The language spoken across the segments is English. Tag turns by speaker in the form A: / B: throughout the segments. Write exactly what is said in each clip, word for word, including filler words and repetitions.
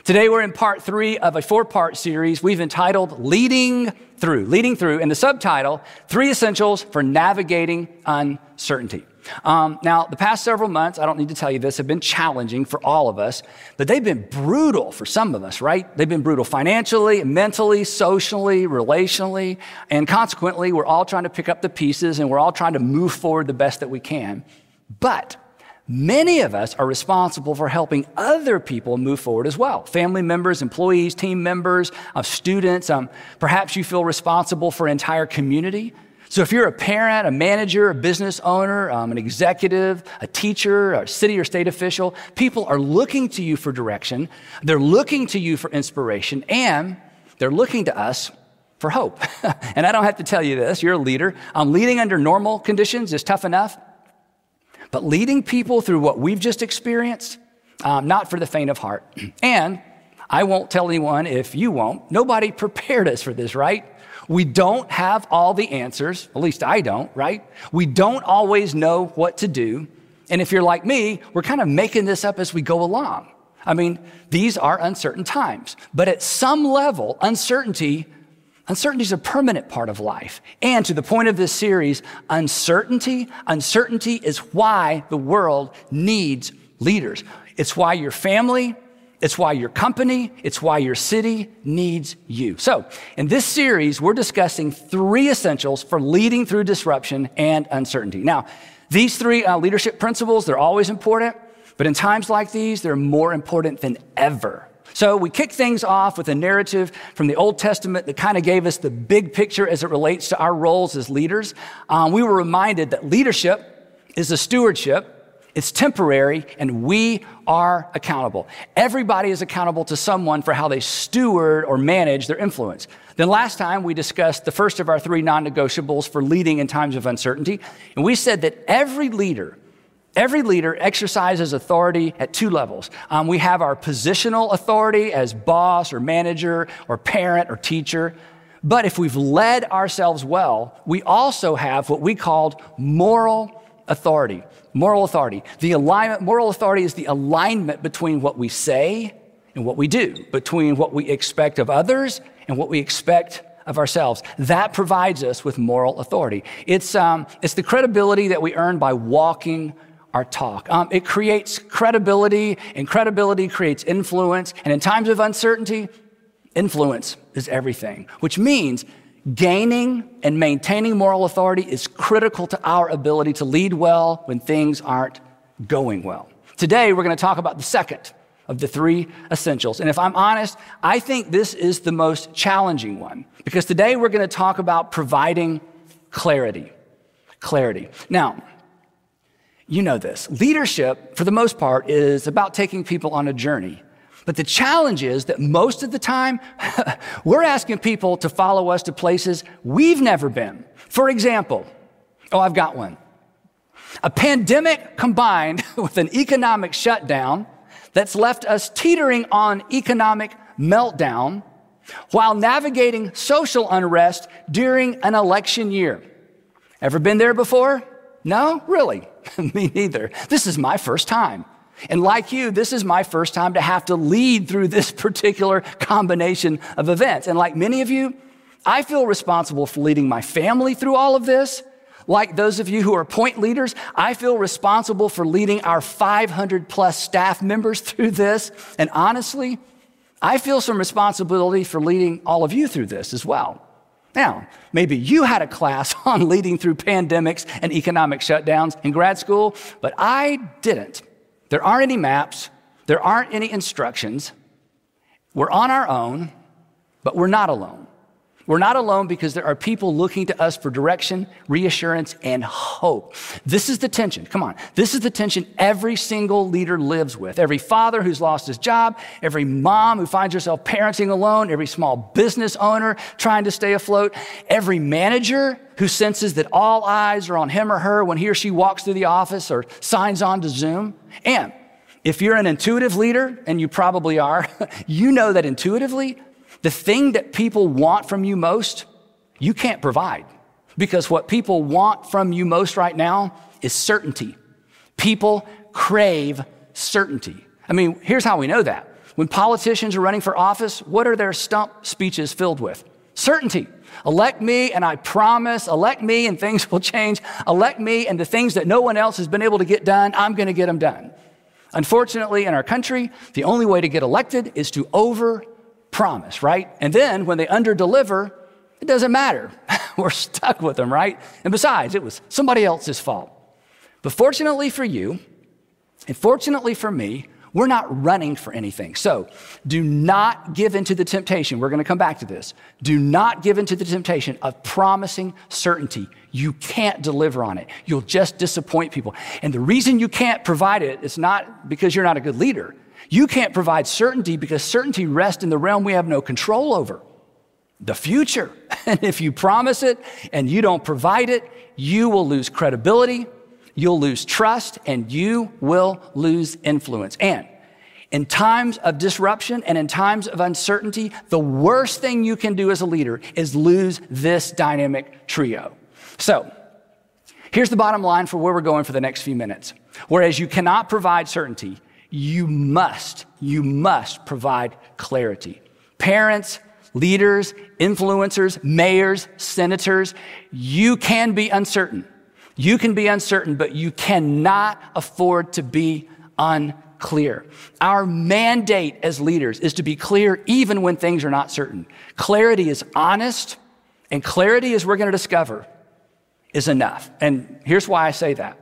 A: Today we're in part three of a four-part series we've entitled Leading Through, Leading Through, and the subtitle, Three Essentials for Navigating Uncertainty. Um, now, the past several months, I don't need to tell you this, have been challenging for all of us, but they've been brutal for some of us, right? They've been brutal financially, mentally, socially, relationally, and consequently, we're all trying to pick up the pieces and we're all trying to move forward the best that we can. But many of us are responsible for helping other people move forward as well. Family members, employees, team members, uh, students. Um, perhaps you feel responsible for an entire community. So if you're a parent, a manager, a business owner, um, an executive, a teacher, a city or state official, people are looking to you for direction. They're looking to you for inspiration, and they're looking to us for hope. And I don't have to tell you this. You're a leader. Um, leading under normal conditions is tough enough. But leading people through what we've just experienced, um, not for the faint of heart. And I won't tell anyone if you won't. Nobody prepared us for this, right? We don't have all the answers. At least I don't, right? We don't always know what to do. And if you're like me, we're kind of making this up as we go along. I mean, these are uncertain times. But at some level, uncertainty Uncertainty is a permanent part of life. And to the point of this series, uncertainty, uncertainty is why the world needs leaders. It's why your family, it's why your company, it's why your city needs you. So in this series, we're discussing three essentials for leading through disruption and uncertainty. Now, these three uh, leadership principles, they're always important, but in times like these, they're more important than ever. So we kick things off with a narrative from the Old Testament that kind of gave us the big picture as it relates to our roles as leaders. Um, we were reminded that leadership is a stewardship, it's temporary, and we are accountable. Everybody is accountable to someone for how they steward or manage their influence. Then last time we discussed the first of our three non-negotiables for leading in times of uncertainty, and we said that every leader Every leader exercises authority at two levels. Um, we have our positional authority as boss or manager or parent or teacher. But if we've led ourselves well, we also have what we called moral authority. Moral authority. The alignment, moral authority is the alignment between what we say and what we do, between what we expect of others and what we expect of ourselves. That provides us with moral authority. It's, um, it's the credibility that we earn by walking our talk. Um, it creates credibility, and credibility creates influence. And in times of uncertainty, influence is everything, which means gaining and maintaining moral authority is critical to our ability to lead well when things aren't going well. Today, we're going to talk about the second of the three essentials. And if I'm honest, I think this is the most challenging one, because today we're going to talk about providing clarity. Clarity. Now, you know this. Leadership, for the most part, is about taking people on a journey. But the challenge is that most of the time, we're asking people to follow us to places we've never been. For example, oh, I've got one. A pandemic combined with an economic shutdown that's left us teetering on economic meltdown while navigating social unrest during an election year. Ever been there before? No? Really? Me neither. This is my first time. And like you, this is my first time to have to lead through this particular combination of events. And like many of you, I feel responsible for leading my family through all of this. Like those of you who are point leaders, I feel responsible for leading our five hundred plus staff members through this. And honestly, I feel some responsibility for leading all of you through this as well. Now, maybe you had a class on leading through pandemics and economic shutdowns in grad school, but I didn't. There aren't any maps. There aren't any instructions. We're on our own, but we're not alone. We're not alone because there are people looking to us for direction, reassurance, and hope. This is the tension. Come on. This is the tension every single leader lives with. Every father who's lost his job, every mom who finds herself parenting alone, every small business owner trying to stay afloat, every manager who senses that all eyes are on him or her when he or she walks through the office or signs on to Zoom. And if you're an intuitive leader, and you probably are, you know that intuitively, the thing that people want from you most, you can't provide. Because what people want from you most right now is certainty. People crave certainty. I mean, here's how we know that. When politicians are running for office, what are their stump speeches filled with? Certainty. Elect me and I promise, elect me and things will change. Elect me and the things that no one else has been able to get done, I'm going to get them done. Unfortunately, in our country, the only way to get elected is to over-promise, right? And then when they under-deliver, it doesn't matter. We're stuck with them, right? And besides, it was somebody else's fault. But fortunately for you, and fortunately for me, we're not running for anything. So do not give into the temptation. We're going to come back to this. Do not give into the temptation of promising certainty. You can't deliver on it. You'll just disappoint people. And the reason you can't provide it is not because you're not a good leader. You can't provide certainty because certainty rests in the realm we have no control over, the future. And if you promise it and you don't provide it, you will lose credibility. You'll lose trust and you will lose influence. And in times of disruption and in times of uncertainty, the worst thing you can do as a leader is lose this dynamic trio. So here's the bottom line for where we're going for the next few minutes. Whereas you cannot provide certainty, you must, you must provide clarity. Parents, leaders, influencers, mayors, senators, you can be uncertain. You can be uncertain, but you cannot afford to be unclear. Our mandate as leaders is to be clear even when things are not certain. Clarity is honest, and clarity, as we're going to discover, is enough. And here's why I say that.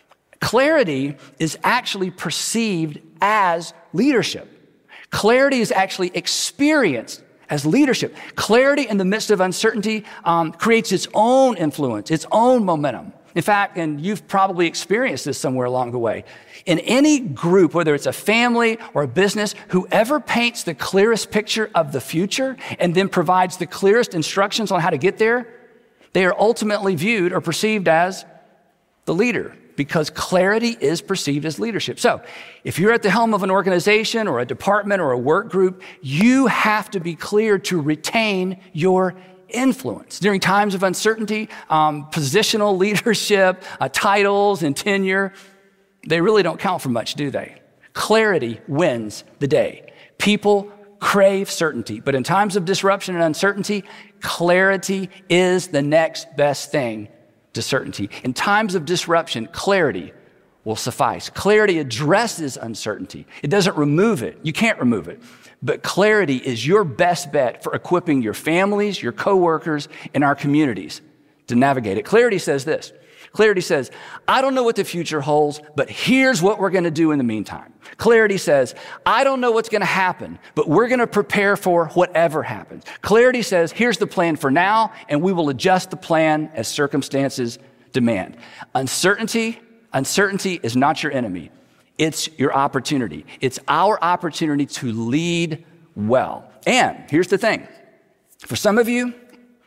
A: Clarity is actually perceived as leadership. Clarity is actually experienced as leadership. Clarity in the midst of uncertainty um, creates its own influence, its own momentum. In fact, and you've probably experienced this somewhere along the way, in any group, whether it's a family or a business, whoever paints the clearest picture of the future and then provides the clearest instructions on how to get there, they are ultimately viewed or perceived as the leader, because clarity is perceived as leadership. So if you're at the helm of an organization or a department or a work group, you have to be clear to retain your influence. During times of uncertainty, um, positional leadership, uh, titles, and tenure, they really don't count for much, do they? Clarity wins the day. People crave certainty, but in times of disruption and uncertainty, clarity is the next best thing to certainty. In times of disruption, clarity will suffice. Clarity addresses uncertainty. It doesn't remove it. You can't remove it. But clarity is your best bet for equipping your families, your coworkers, and our communities to navigate it. Clarity says this. Clarity says, I don't know what the future holds, but here's what we're going to do in the meantime. Clarity says, I don't know what's going to happen, but we're going to prepare for whatever happens. Clarity says, here's the plan for now, and we will adjust the plan as circumstances demand. Uncertainty, uncertainty is not your enemy. It's your opportunity. It's our opportunity to lead well. And here's the thing. For some of you,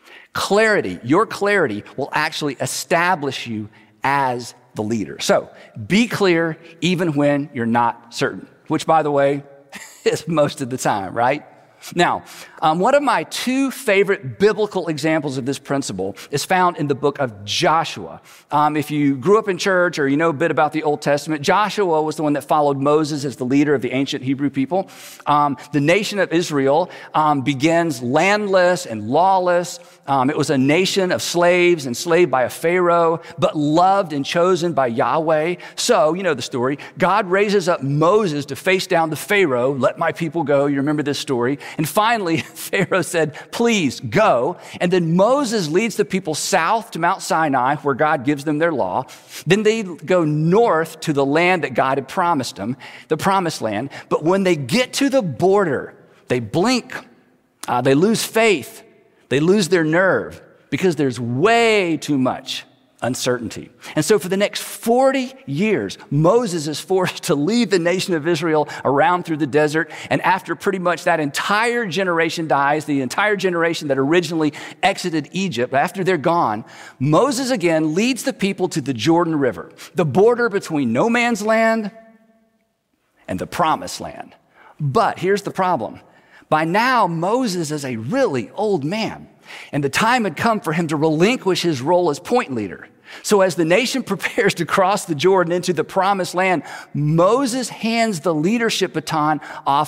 A: clarity, your clarity will actually establish you as the leader. So be clear even when you're not certain, which, by the way, is most of the time, right? Now, um, one of my two favorite biblical examples of this principle is found in the book of Joshua. Um, if you grew up in church or you know a bit about the Old Testament, Joshua was the one that followed Moses as the leader of the ancient Hebrew people. Um, the nation of Israel um, begins landless and lawless. Um, it was a nation of slaves, enslaved by a Pharaoh, but loved and chosen by Yahweh. So, you know the story. God raises up Moses to face down the Pharaoh. Let my people go. You remember this story. And finally, Pharaoh said, please go. And then Moses leads the people south to Mount Sinai, where God gives them their law. Then they go north to the land that God had promised them, the promised land. But when they get to the border, they blink. Uh, they lose faith. They lose their nerve because there's way too much uncertainty. And so for the next forty years, Moses is forced to lead the nation of Israel around through the desert. And after pretty much that entire generation dies, the entire generation that originally exited Egypt, after they're gone, Moses again leads the people to the Jordan River, the border between no man's land and the promised land. But here's the problem. By now, Moses is a really old man, and the time had come for him to relinquish his role as point leader. So as the nation prepares to cross the Jordan into the promised land, Moses hands the leadership baton off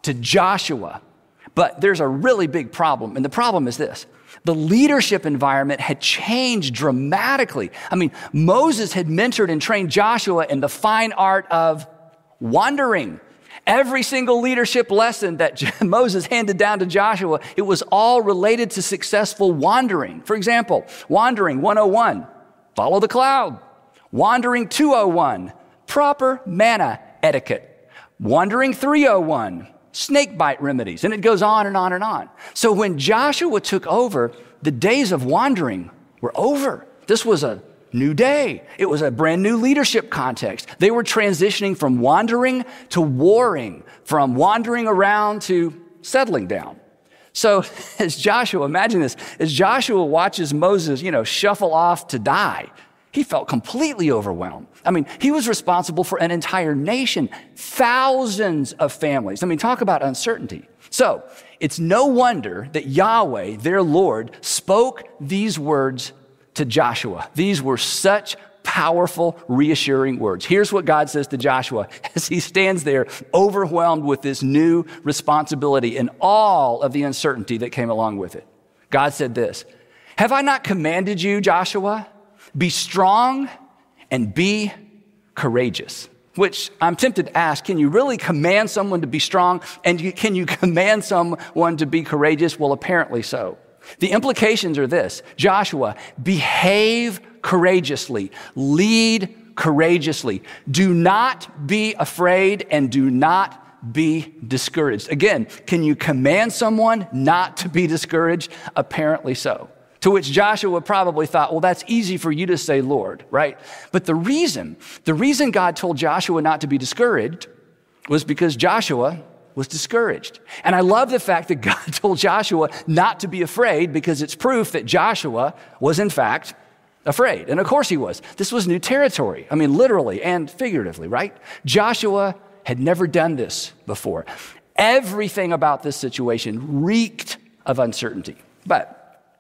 A: to Joshua. But there's a really big problem, and the problem is this. The leadership environment had changed dramatically. I mean, Moses had mentored and trained Joshua in the fine art of wandering. Every single leadership lesson that Moses handed down to Joshua, it was all related to successful wandering. For example, wandering one oh one, follow the cloud. Wandering two oh one, proper manna etiquette. Wandering three oh one, snake bite remedies, and it goes on and on and on. So when Joshua took over, the days of wandering were over. This was a new day. It was a brand new leadership context. They were transitioning from wandering to warring, from wandering around to settling down. So as Joshua, imagine this, as Joshua watches Moses, you know, shuffle off to die, he felt completely overwhelmed. I mean, he was responsible for an entire nation, thousands of families. I mean, talk about uncertainty. So it's no wonder that Yahweh, their Lord, spoke these words to Joshua. These were such powerful, reassuring words. Here's what God says to Joshua as he stands there overwhelmed with this new responsibility and all of the uncertainty that came along with it. God said this, "Have I not commanded you, Joshua? Be strong and be courageous." Which I'm tempted to ask, can you really command someone to be strong? And you, can you command someone to be courageous? Well, apparently so. The implications are this: Joshua, behave courageously, lead courageously. Do not be afraid and do not be discouraged. Again, can you command someone not to be discouraged? Apparently so. To which Joshua probably thought, well, that's easy for you to say, Lord, right? But the reason, the reason God told Joshua not to be discouraged was because Joshua was discouraged. And I love the fact that God told Joshua not to be afraid because it's proof that Joshua was in fact afraid. And of course he was. This was new territory. I mean, literally and figuratively, right? Joshua had never done this before. Everything about this situation reeked of uncertainty. But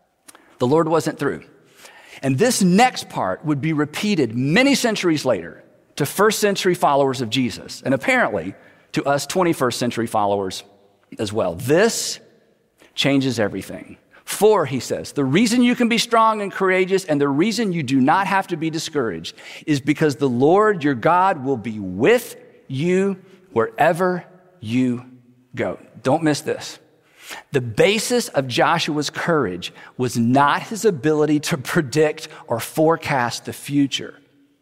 A: the Lord wasn't through. And this next part would be repeated many centuries later to first century followers of Jesus, and apparently to us twenty-first century followers as well. This changes everything. For, he says, the reason you can be strong and courageous and the reason you do not have to be discouraged is because the Lord your God will be with you wherever you go. Don't miss this. The basis of Joshua's courage was not his ability to predict or forecast the future.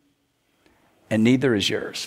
A: And neither is yours.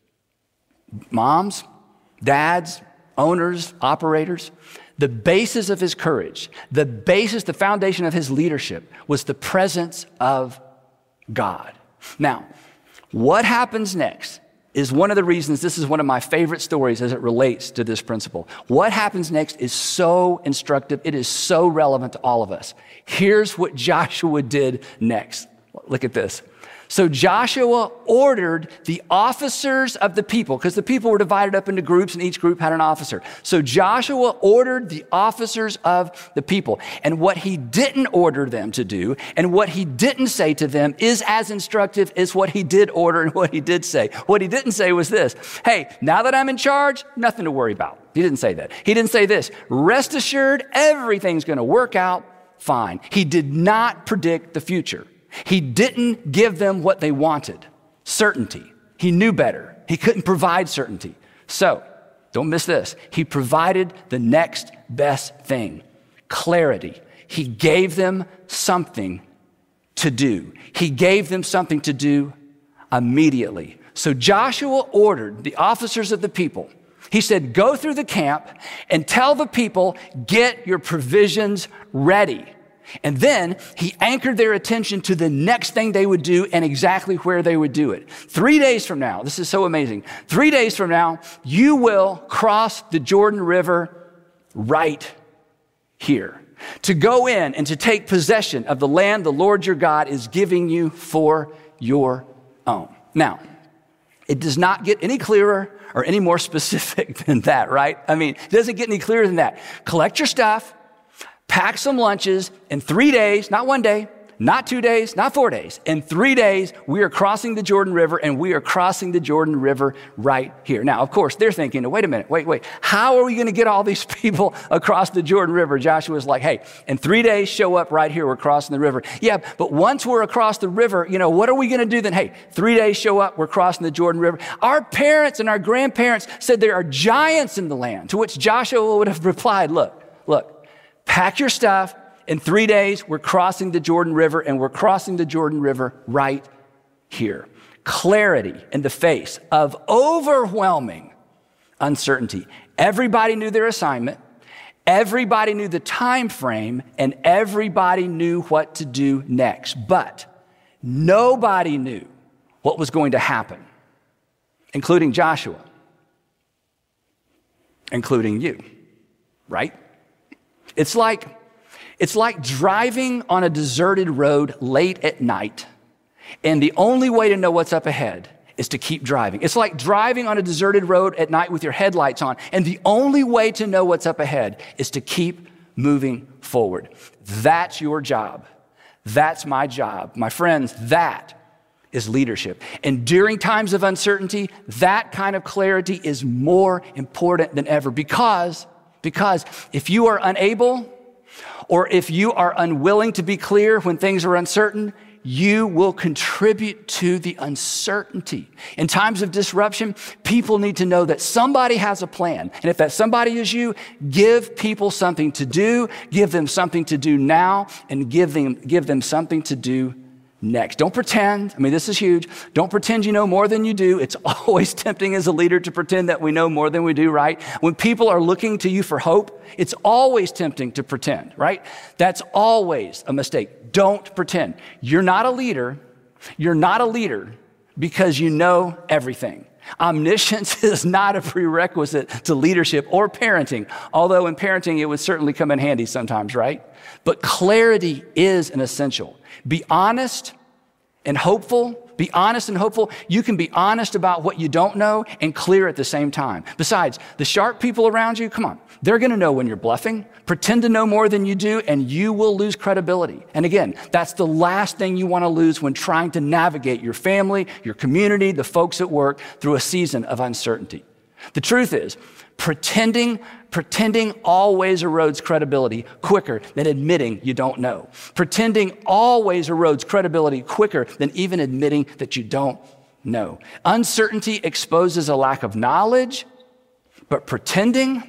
A: Moms, dads, owners, operators, the basis of his courage, the basis, the foundation of his leadership was the presence of God. Now, what happens next is one of the reasons this is one of my favorite stories as it relates to this principle. What happens next is so instructive. It is so relevant to all of us. Here's what Joshua did next. Look at this. So Joshua ordered the officers of the people, because the people were divided up into groups and each group had an officer. So Joshua ordered the officers of the people. And what he didn't order them to do and what he didn't say to them is as instructive as what he did order and what he did say. What he didn't say was this: hey, now that I'm in charge, nothing to worry about. He didn't say that. He didn't say this: rest assured, everything's going to work out fine. He did not predict the future. He didn't give them what they wanted, certainty. He knew better. He couldn't provide certainty. So, don't miss this. He provided the next best thing, clarity. He gave them something to do. He gave them something to do immediately. So Joshua ordered the officers of the people. He said, go through the camp and tell the people, get your provisions ready. And then he anchored their attention to the next thing they would do and exactly where they would do it. Three days from now, this is so amazing. Three days from now, you will cross the Jordan River right here to go in and to take possession of the land the Lord your God is giving you for your own. Now, it does not get any clearer or any more specific than that, right? I mean, it doesn't get any clearer than that. Collect your stuff. Pack some lunches in three days, not one day, not two days, not four days. In three days, we are crossing the Jordan River, and we are crossing the Jordan River right here. Now, of course, they're thinking, wait a minute, wait, wait. How are we going to get all these people across the Jordan River? Joshua's like, hey, in three days, show up right here. We're crossing the river. Yeah, but once we're across the river, you know, what are we going to do then? Hey, three days, show up. We're crossing the Jordan River. Our parents and our grandparents said there are giants in the land, to which Joshua would have replied, look, look, pack your stuff. In three days, we're crossing the Jordan River, and we're crossing the Jordan River right here. Clarity in the face of overwhelming uncertainty. Everybody knew their assignment. Everybody knew the time frame, and everybody knew what to do next. But nobody knew what was going to happen, including Joshua, including you, right? It's like It's like driving on a deserted road late at night, and the only way to know what's up ahead is to keep driving. It's like driving on a deserted road at night with your headlights on, and the only way to know what's up ahead is to keep moving forward. That's your job. That's my job. My friends, that is leadership. And during times of uncertainty, that kind of clarity is more important than ever, because, because if you are unable, or if you are unwilling to be clear when things are uncertain, you will contribute to the uncertainty. In times of disruption, people need to know that somebody has a plan. And if that somebody is you, give people something to do, give them something to do now, and give them, give them something to do next. Don't pretend. I mean, this is huge. Don't pretend you know more than you do. It's always tempting as a leader to pretend that we know more than we do, right? When people are looking to you for hope, it's always tempting to pretend, right? That's always a mistake. Don't pretend. You're not a leader. You're not a leader because you know everything. Omniscience is not a prerequisite to leadership or parenting, although in parenting it would certainly come in handy sometimes, right? But clarity is an essential. Be honest and hopeful. Be honest and hopeful. You can be honest about what you don't know and clear at the same time. Besides, the sharp people around you, come on, they're going to know when you're bluffing. Pretend to know more than you do, and you will lose credibility. And again, that's the last thing you want to lose when trying to navigate your family, your community, the folks at work through a season of uncertainty. The truth is, pretending, pretending always erodes credibility quicker than admitting you don't know. Pretending always erodes credibility quicker than even admitting that you don't know. Uncertainty exposes a lack of knowledge, but pretending,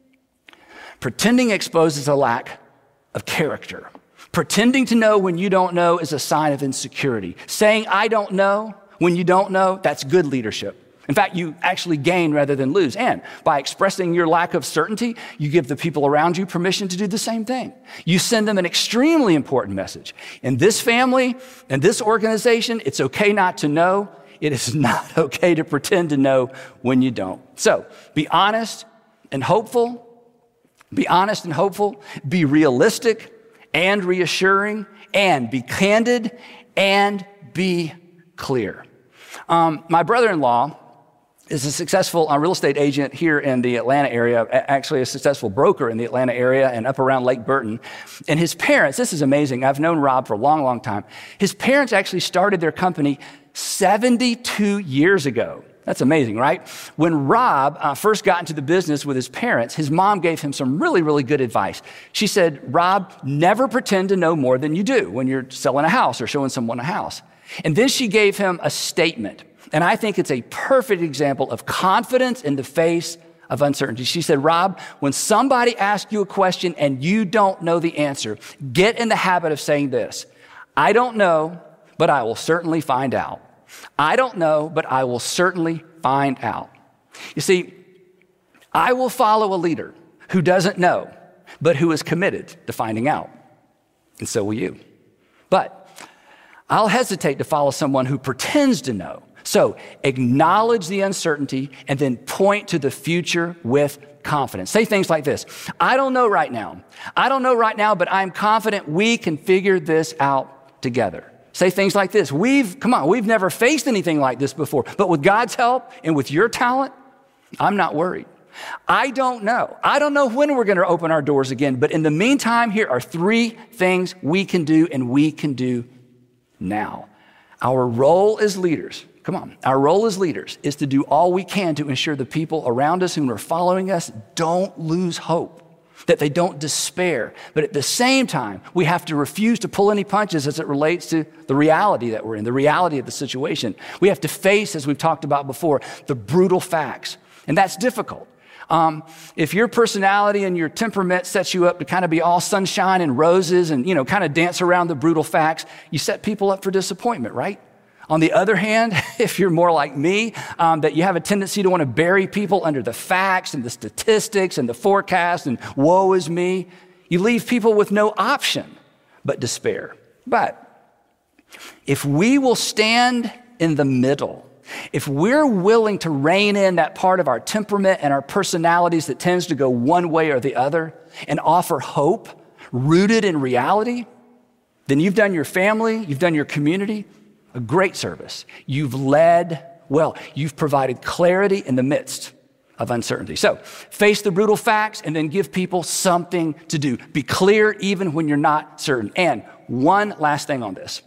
A: pretending exposes a lack of character. Pretending to know when you don't know is a sign of insecurity. Saying, I don't know, when you don't know, that's good leadership. In fact, you actually gain rather than lose. And by expressing your lack of certainty, you give the people around you permission to do the same thing. You send them an extremely important message. In this family, in this organization, it's okay not to know. It is not okay to pretend to know when you don't. So be honest and hopeful. Be honest and hopeful. Be realistic and reassuring. And be candid and be clear. Um, my brother-in-law is a successful uh, real estate agent here in the Atlanta area, actually a successful broker in the Atlanta area and up around Lake Burton. And his parents, this is amazing. I've known Rob for a long, long time. His parents actually started their company seventy-two years ago. That's amazing, right? When Rob uh, first got into the business with his parents, his mom gave him some really, really good advice. She said, Rob, never pretend to know more than you do when you're selling a house or showing someone a house. And then she gave him a statement. And I think it's a perfect example of confidence in the face of uncertainty. She said, Rob, when somebody asks you a question and you don't know the answer, get in the habit of saying this: I don't know, but I will certainly find out. I don't know, but I will certainly find out. You see, I will follow a leader who doesn't know, but who is committed to finding out. And so will you. But I'll hesitate to follow someone who pretends to know. So acknowledge the uncertainty and then point to the future with confidence. Say things like this: I don't know right now. I don't know right now, but I'm confident we can figure this out together. Say things like this: We've, come on, we've never faced anything like this before, but with God's help and with your talent, I'm not worried. I don't know. I don't know when we're going to open our doors again, but in the meantime, here are three things we can do, and we can do now. Our role as leaders, come on, our role as leaders is to do all we can to ensure the people around us who are following us don't lose hope, that they don't despair. But at the same time, we have to refuse to pull any punches as it relates to the reality that we're in, the reality of the situation. We have to face, as we've talked about before, the brutal facts. And that's difficult. Um, if your personality and your temperament sets you up to kind of be all sunshine and roses and, you know, kind of dance around the brutal facts, you set people up for disappointment, right? On the other hand, if you're more like me, um, that you have a tendency to want to bury people under the facts and the statistics and the forecast and woe is me, you leave people with no option but despair. But if we will stand in the middle, if we're willing to rein in that part of our temperament and our personalities that tends to go one way or the other and offer hope rooted in reality, then you've done your family, you've done your community a great service. You've led well. You've provided clarity in the midst of uncertainty. So face the brutal facts and then give people something to do. Be clear even when you're not certain. And one last thing on this.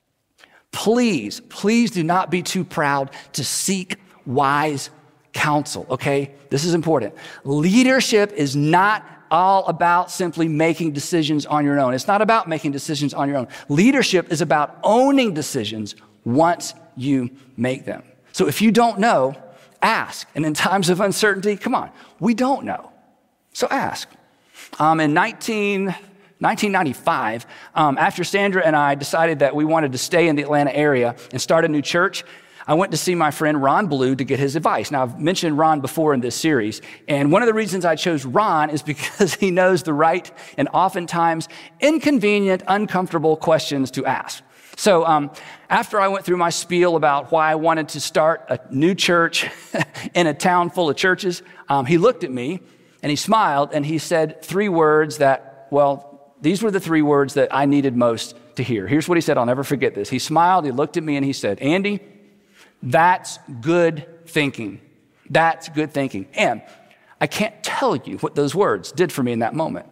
A: Please, please do not be too proud to seek wise counsel, okay? This is important. Leadership is not all about simply making decisions on your own. It's not about making decisions on your own. Leadership is about owning decisions once you make them. So if you don't know, ask. And in times of uncertainty, come on, we don't know. So ask. Um, in nineteen ninety-five, um, after Sandra and I decided that we wanted to stay in the Atlanta area and start a new church, I went to see my friend Ron Blue to get his advice. Now, I've mentioned Ron before in this series, and one of the reasons I chose Ron is because he knows the right and oftentimes inconvenient, uncomfortable questions to ask. So um, after I went through my spiel about why I wanted to start a new church in a town full of churches, um, he looked at me and he smiled and he said three words that, well, these were the three words that I needed most to hear. Here's what he said. I'll never forget this. He smiled, he looked at me and he said, Andy, that's good thinking. That's good thinking. And I can't tell you what those words did for me in that moment.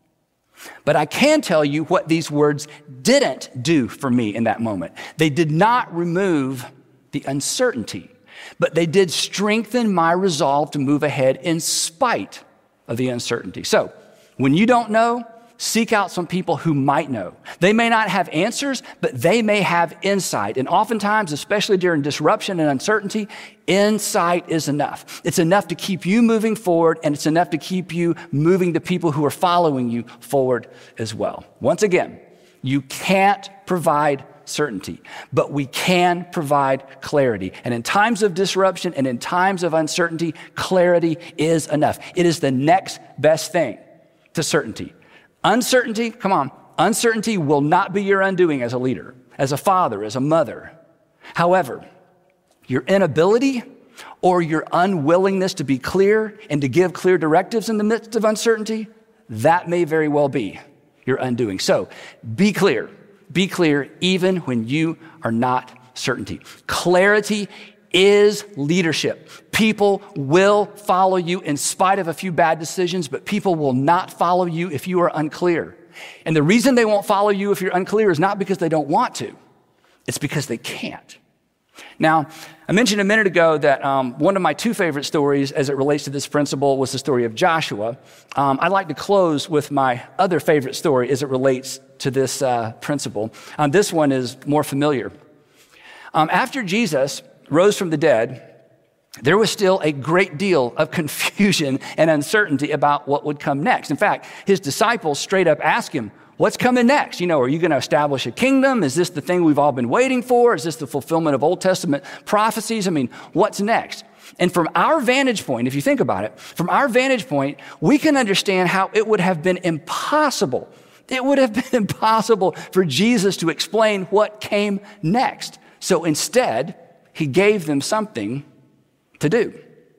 A: But I can tell you what these words didn't do for me in that moment. They did not remove the uncertainty, but they did strengthen my resolve to move ahead in spite of the uncertainty. So when you don't know, seek out some people who might know. They may not have answers, but they may have insight. And oftentimes, especially during disruption and uncertainty, insight is enough. It's enough to keep you moving forward, and it's enough to keep you moving the people who are following you forward as well. Once again, you can't provide certainty, but we can provide clarity. And in times of disruption and in times of uncertainty, clarity is enough. It is the next best thing to certainty. Uncertainty, come on, uncertainty will not be your undoing as a leader, as a father, as a mother. However, your inability or your unwillingness to be clear and to give clear directives in the midst of uncertainty, that may very well be your undoing. So be clear, be clear even when you are not certainty. Clarity is leadership. People will follow you in spite of a few bad decisions, but people will not follow you if you are unclear. And the reason they won't follow you if you're unclear is not because they don't want to. It's because they can't. Now, I mentioned a minute ago that um, one of my two favorite stories as it relates to this principle was the story of Joshua. Um, I'd like to close with my other favorite story as it relates to this uh, principle. Um, this one is more familiar. Um, after Jesus rose from the dead, there was still a great deal of confusion and uncertainty about what would come next. In fact, his disciples straight up asked him, what's coming next? You know, are you going to establish a kingdom? Is this the thing we've all been waiting for? Is this the fulfillment of Old Testament prophecies? I mean, what's next? And from our vantage point, if you think about it, from our vantage point, we can understand how it would have been impossible. It would have been impossible for Jesus to explain what came next. So instead, he gave them something to do.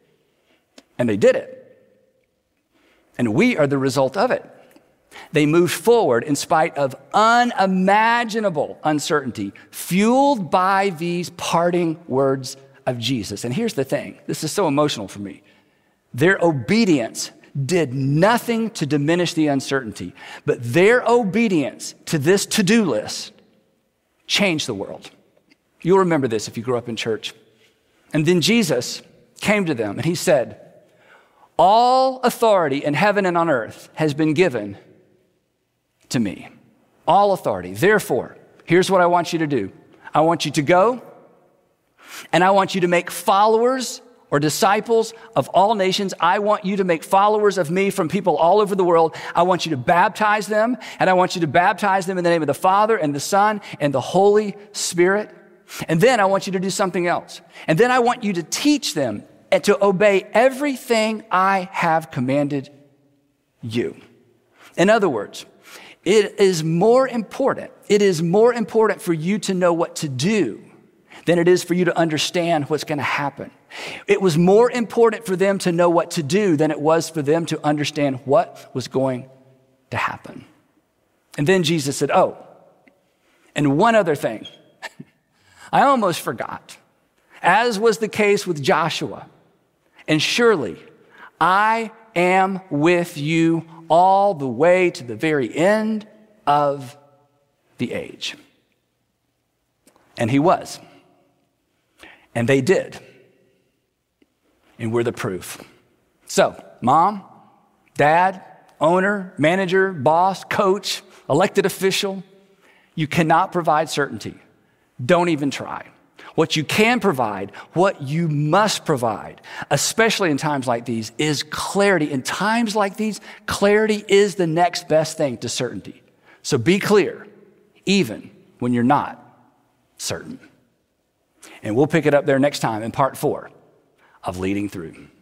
A: And they did it. And we are the result of it. They moved forward in spite of unimaginable uncertainty, fueled by these parting words of Jesus. And here's the thing. This is so emotional for me. Their obedience did nothing to diminish the uncertainty, but their obedience to this to-do list changed the world. You'll remember this if you grew up in church. And then Jesus came to them and he said, all authority in heaven and on earth has been given to me. All authority. Therefore, here's what I want you to do. I want you to go and I want you to make followers or disciples of all nations. I want you to make followers of me from people all over the world. I want you to baptize them, and I want you to baptize them in the name of the Father and the Son and the Holy Spirit. And then I want you to do something else. And then I want you to teach them and to obey everything I have commanded you. In other words, it is more important, it is more important for you to know what to do than it is for you to understand what's going to happen. It was more important for them to know what to do than it was for them to understand what was going to happen. And then Jesus said, oh, and one other thing. I almost forgot, as was the case with Joshua. And surely I am with you all the way to the very end of the age. And he was. And they did. And we're the proof. So, mom, dad, owner, manager, boss, coach, elected official, you cannot provide certainty. Don't even try. What you can provide, what you must provide, especially in times like these, is clarity. In times like these, clarity is the next best thing to certainty. So be clear, even when you're not certain. And we'll pick it up there next time in part four of Leading Through.